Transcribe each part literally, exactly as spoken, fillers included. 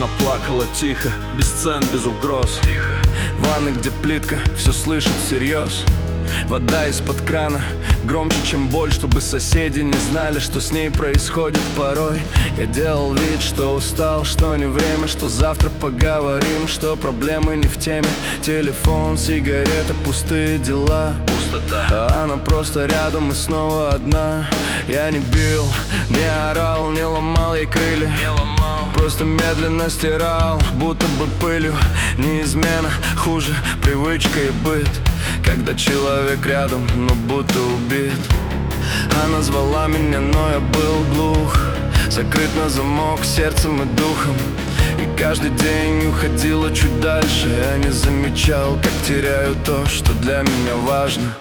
Она плакала тихо, без сцен, без угроз. В ванной, где плитка, все слышит всерьез. Вода из-под крана громче, чем боль, чтобы соседи не знали, что с ней происходит порой. Я делал вид, что устал, что не время, что завтра поговорим, что проблемы не в теме. Телефон, сигарета, пустые дела, пустота. А она просто рядом и снова одна. Я не бил, не орал, не ломал ей крылья, не ломал. Просто медленно стирал, будто бы пылью. Не измена, хуже привычка и быт, когда человек рядом, но будто убит. Она звала меня, но я был глух, закрыт на замок сердцем и духом. И каждый день уходила чуть дальше. Я не замечал, как теряю то, что для меня важно.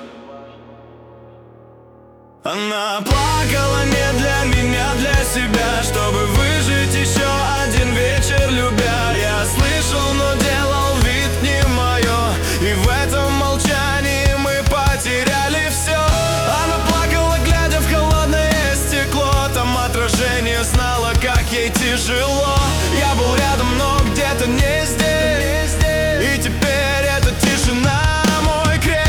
Она плакала не для меня, для себя, чтобы выжить еще один вечер любя. Я слышал, но делал вид не мое, и в этом молчании мы потеряли все. Она плакала, глядя в холодное стекло, там отражение знало, как ей тяжело. Я был рядом, но где-то не здесь, и теперь эта тишина мой крест.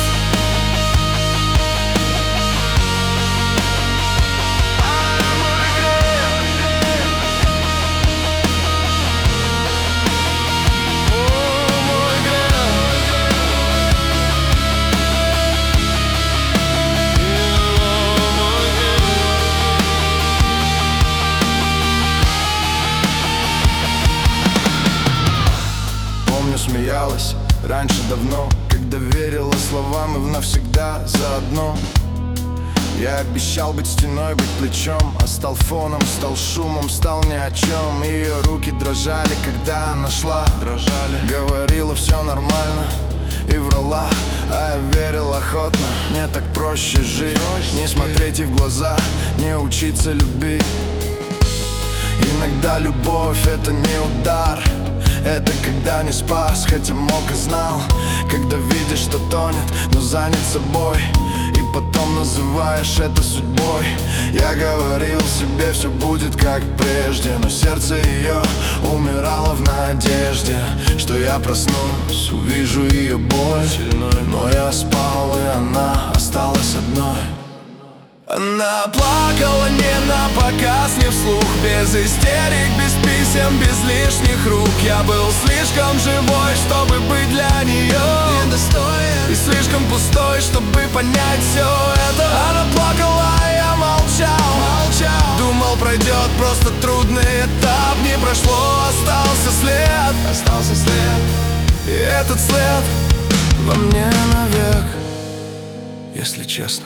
Смеялась раньше давно, когда верила словам и в навсегда заодно. Я обещал быть стеной, быть плечом, а стал фоном, стал шумом, стал ни о чем. Ее руки дрожали, когда она шла, дрожали. Говорила, все нормально, и врала, а я верил охотно. Мне так проще жить, не смотреть ей в глаза, не учиться любить. Иногда любовь — это не удар, это когда не спас, хотя мог и знал. Когда видишь, что тонет, но занят собой, и потом называешь это судьбой. Я говорил себе, все будет как прежде, но сердце ее умирало в надежде, что я проснусь, увижу ее боль. Но я спал, и она осталась одной. Она плакала не на показ, не вслух, без истерик, без писем, без лишних рук. Я был слишком живой, чтобы быть для нее недостоин, и слишком пустой, чтобы понять все это. Она плакала, а я молчал, молчал. Думал, пройдет просто трудный этап. Не прошло, остался след, остался след. И этот след во мне навек, если честно.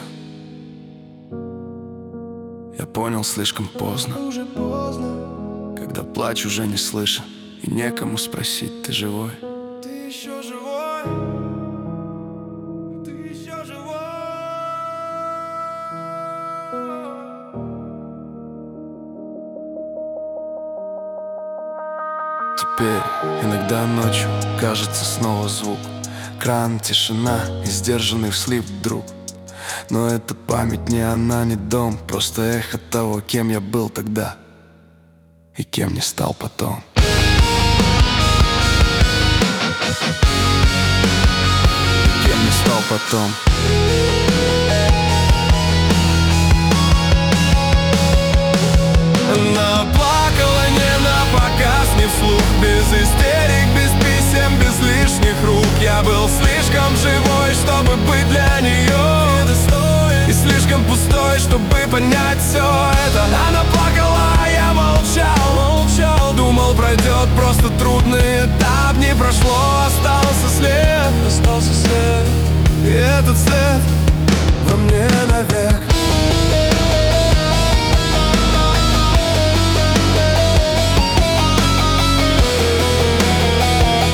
Я понял слишком поздно, когда плач уже не слышен, и некому спросить, ты живой? Ты еще живой? Ты еще живой? Теперь иногда ночью кажется снова звук, кран, тишина и сдержанный вслип вдруг. Но это память не она, не дом, просто эхо того, кем я был тогда и кем не стал потом. И кем не стал потом. Она плакала не на показ, не вслух, без истерики,